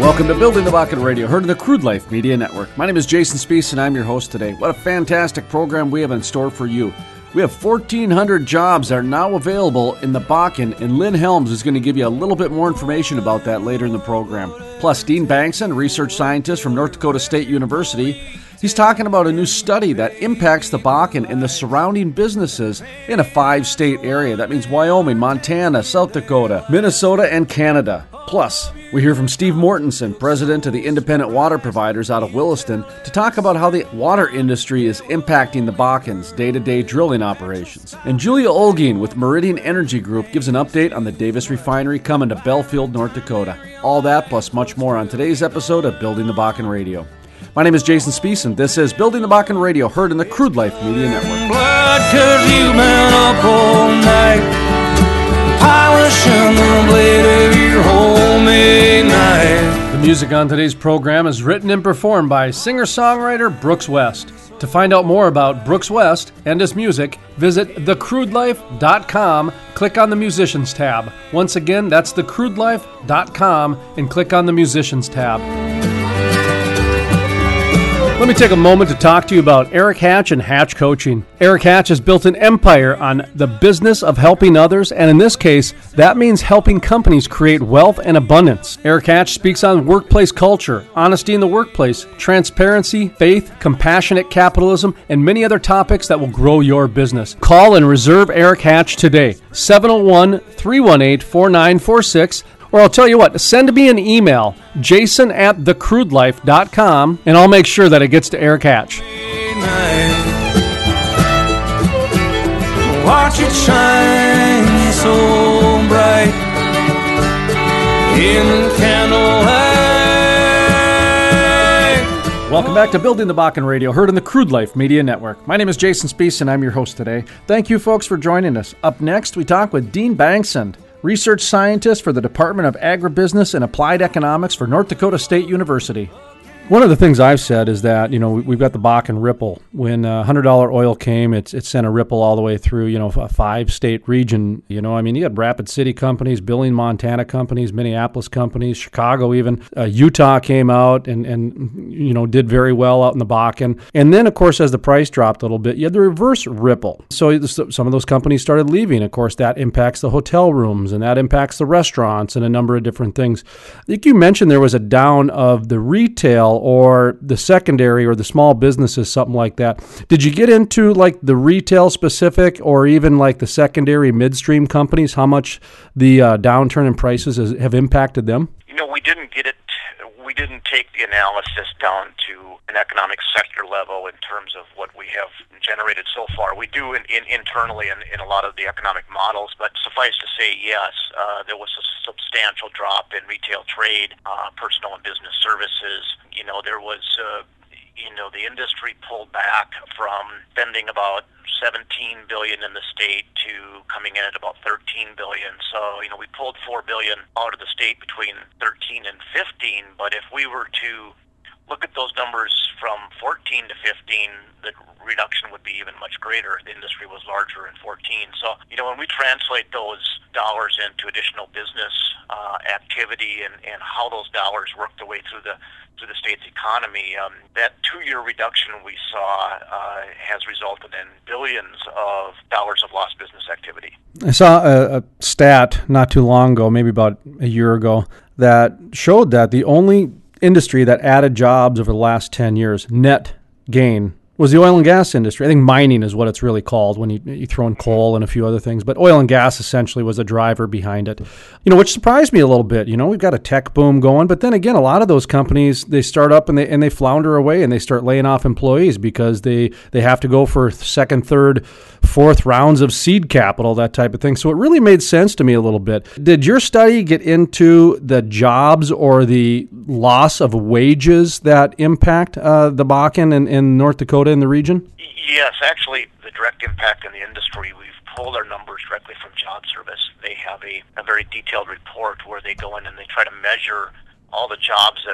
Welcome to Building the Bakken Radio, heard of the Crude Life Media Network. My name is Jason Spees, and I'm your host today. What a fantastic program we have in store for you. We have 1,400 jobs that are now available in the Bakken, and Lynn Helms is going to give you a little bit more information about that later in the program. Plus, Dean Bankson, research scientist from North Dakota State University, he's talking about a new study that impacts the Bakken and the surrounding businesses in a 5-state area. That means Wyoming, Montana, South Dakota, Minnesota, and Canada. Plus, we hear from Steve Mortensen, president of the Independent Water Providers out of Williston, to talk about how the water industry is impacting the Bakken's day-to-day drilling operations. And Julia Olguin with Meridian Energy Group gives an update on the Davis Refinery coming to Belfield, North Dakota. All that plus much more on today's episode of Building the Bakken Radio. My name is Jason Spees, and this is Building the Bakken Radio, heard in the Crude Life Media Network. Blood, 'cause you've been up all night, polishing the blade of your homemade knife. The music on today's program is written and performed by singer-songwriter Brooks West. To find out more about Brooks West and his music, visit thecrudelife.com, click on the Musicians tab. Once again, that's thecrudelife.com, and click on the Musicians tab. Let me take a moment to talk to you about Eric Hatch and Hatch Coaching. Eric Hatch has built an empire on the business of helping others, and in this case, that means helping companies create wealth and abundance. Eric Hatch speaks on workplace culture, honesty in the workplace, transparency, faith, compassionate capitalism, and many other topics that will grow your business. Call and reserve Eric Hatch today, 701-318-4946. Or I'll tell you what, send me an email, jason@thecrudelife.com, and I'll make sure that it gets to Eric Hatch. Watch it shine so bright in candlelight. Welcome back to Building the Bakken Radio, heard on the Crude Life Media Network. My name is Jason Spees, and I'm your host today. Thank you, folks, for joining us. Up next, we talk with Dean Bankson, research scientist for the Department of Agribusiness and Applied Economics for North Dakota State University. One of the things I've said is that, we've got the Bakken ripple. When $100 oil came, it sent a ripple all the way through, a 5-state region. You had Rapid City companies, Billings, Montana companies, Minneapolis companies, Chicago even. Utah came out and did very well out in the Bakken. And then, of course, as the price dropped a little bit, you had the reverse ripple. So some of those companies started leaving. Of course, that impacts the hotel rooms, and that impacts the restaurants and a number of different things. I think you mentioned there was a down of the retail or the secondary or the small businesses, something like that. Did you get into like the retail specific or even like the secondary midstream companies, how much the downturn in prices have impacted them? We didn't get it. We didn't take the analysis down to an economic sector level in terms of what we have generated so far. We do internally in a lot of the economic models, but suffice to say, yes, there was a substantial drop in retail trade, personal and business services. There was, the industry pulled back from spending about $17 billion in the state to coming in at about $13 billion. So, we pulled $4 billion out of the state between 13 and 15, but if we were to look at those numbers from 14 to 15, the reduction would be even much greater. The industry was larger in 14. So, when we translate those dollars into additional business activity and how those dollars work their way through the state's economy, that 2-year reduction we saw has resulted in billions of dollars of lost business activity. I saw a stat not too long ago, maybe about a year ago, that showed that the only industry that added jobs over the last 10 years, net gain, was the oil and gas industry. I think mining is what it's really called when you throw in coal and a few other things. But oil and gas essentially was a driver behind it, which surprised me a little bit. We've got a tech boom going. But then again, a lot of those companies, they start up and they flounder away and they start laying off employees because they have to go for second, third, fourth rounds of seed capital, that type of thing. So it really made sense to me a little bit. Did your study get into the jobs or the loss of wages that impact the Bakken and North Dakota in the region? Yes, actually, the direct impact in the industry, we've pulled our numbers directly from Job Service. They have a very detailed report where they go in and they try to measure all the jobs that are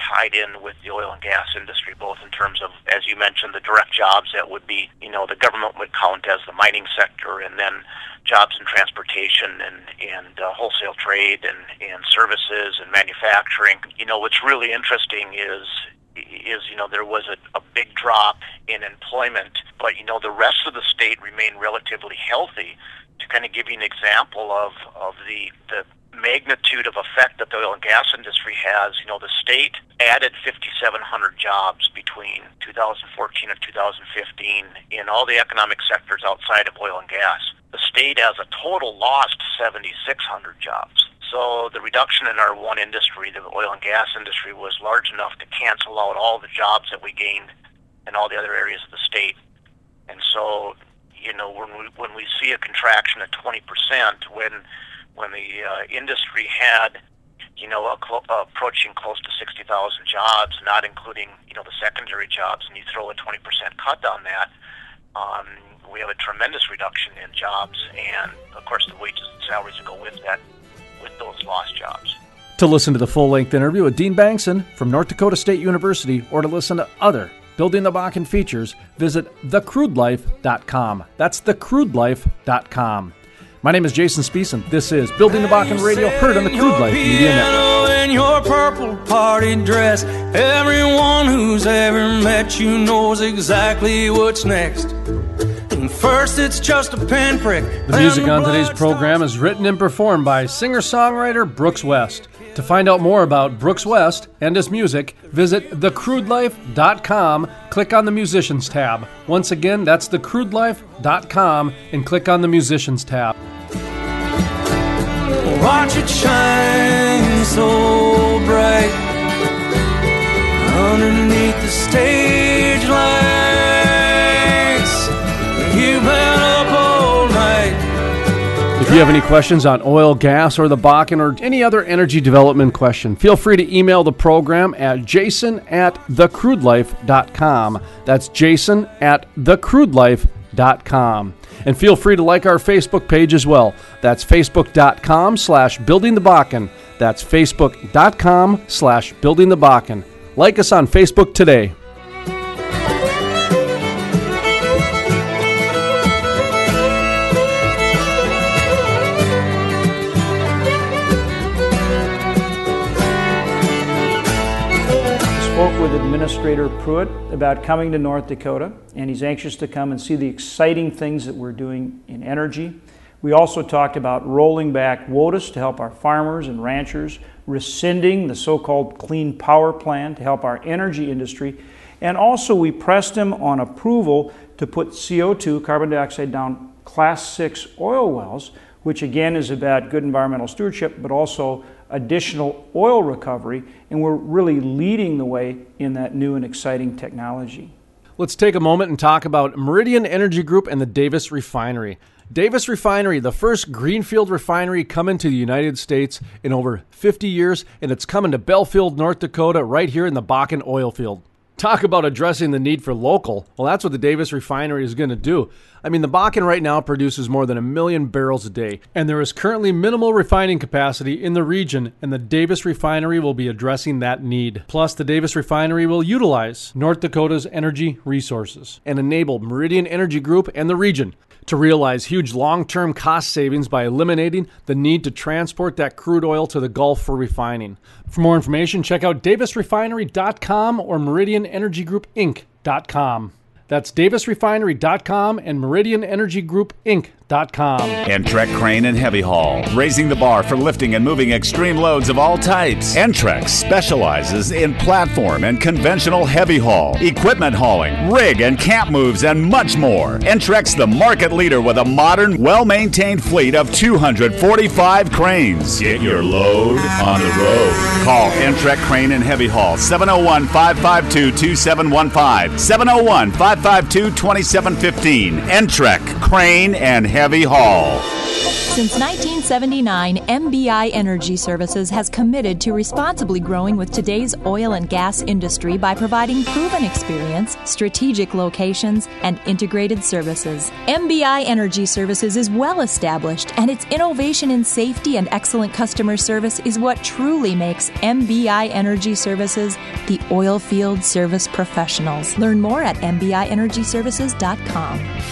tied in with the oil and gas industry, both in terms of, as you mentioned, the direct jobs that would be, the government would count as the mining sector, and then jobs in transportation and wholesale trade and services and manufacturing. What's really interesting is there was a big drop in employment, but the rest of the state remained relatively healthy. To kind of give you an example of the magnitude of effect that the oil and gas industry has, the state added 5,700 jobs between 2014 and 2015 in all the economic sectors outside of oil and gas. The state as a total lost 7,600 jobs. So the reduction in our one industry, the oil and gas industry, was large enough to cancel out all the jobs that we gained in all the other areas of the state. And so, when we see a contraction of 20%, when the industry had, approaching close to 60,000 jobs, not including, the secondary jobs, and you throw a 20% cut on that, we have a tremendous reduction in jobs, and of course the wages and salaries that go with that, with those lost jobs. To listen to the full-length interview with Dean Bankson from North Dakota State University, or to listen to other Building the Bakken features, visit thecrudelife.com. That's thecrudelife.com. My name is Jason Spiess, and this is Building the Bakken Radio, heard on the Crude Life Media Network. In your purple party dress, everyone who's ever met you knows exactly what's next. And first it's just a pinprick. The music on today's program is written and performed by singer-songwriter Brooks West. To find out more about Brooks West and his music, visit thecrudelife.com, click on the Musicians tab. Once again, that's thecrudelife.com, and click on the Musicians tab. Watch it shine so bright underneath the stage lights. You've been up all night. If you have any questions on oil, gas, or the Bakken, or any other energy development question, feel free to email the program at jason@thecrudelife.com. That's jason@thecrudelife.com. And feel free to like our Facebook page as well. That's facebook.com/buildingthebakken. That's facebook.com/buildingthebakken. Like us on Facebook today. Spoke with Administrator Pruitt about coming to North Dakota, and he's anxious to come and see the exciting things that we're doing in energy. We also talked about rolling back WOTUS to help our farmers and ranchers, rescinding the so-called Clean Power Plan to help our energy industry, and also we pressed him on approval to put CO2, carbon dioxide, down Class 6 oil wells, which again is about good environmental stewardship, but also additional oil recovery, and we're really leading the way in that new and exciting technology. Let's take a moment and talk about Meridian Energy Group and the Davis Refinery. Davis Refinery, the first greenfield refinery coming to the United States in over 50 years, and it's coming to Belfield, North Dakota, right here in the Bakken oil field. Talk about addressing the need for local. Well, that's what the Davis Refinery is going to do. I mean, the Bakken right now produces more than 1 million barrels a day, and there is currently minimal refining capacity in the region, and the Davis Refinery will be addressing that need. Plus, the Davis Refinery will utilize North Dakota's energy resources and enable Meridian Energy Group and the region to realize huge long-term cost savings by eliminating the need to transport that crude oil to the Gulf for refining. For more information, check out davisrefinery.com or meridianenergygroupinc.com. That's davisrefinery.com and meridianenergygroupinc.com. Entrex Crane and Heavy Haul, raising the bar for lifting and moving extreme loads of all types. Entrex specializes in platform and conventional heavy haul, equipment hauling, rig and camp moves, and much more. Entrex, the market leader with a modern, well-maintained fleet of 245 cranes. Get your load on the road. Call Entrex Crane and Heavy Haul, 701-552-2715, 701-552-2715. Entrex Crane and Heavy Haul. Since 19 1979, MBI Energy Services has committed to responsibly growing with today's oil and gas industry by providing proven experience, strategic locations, and integrated services. MBI Energy Services is well established, and its innovation in safety and excellent customer service is what truly makes MBI Energy Services the oil field service professionals. Learn more at mbienergyservices.com.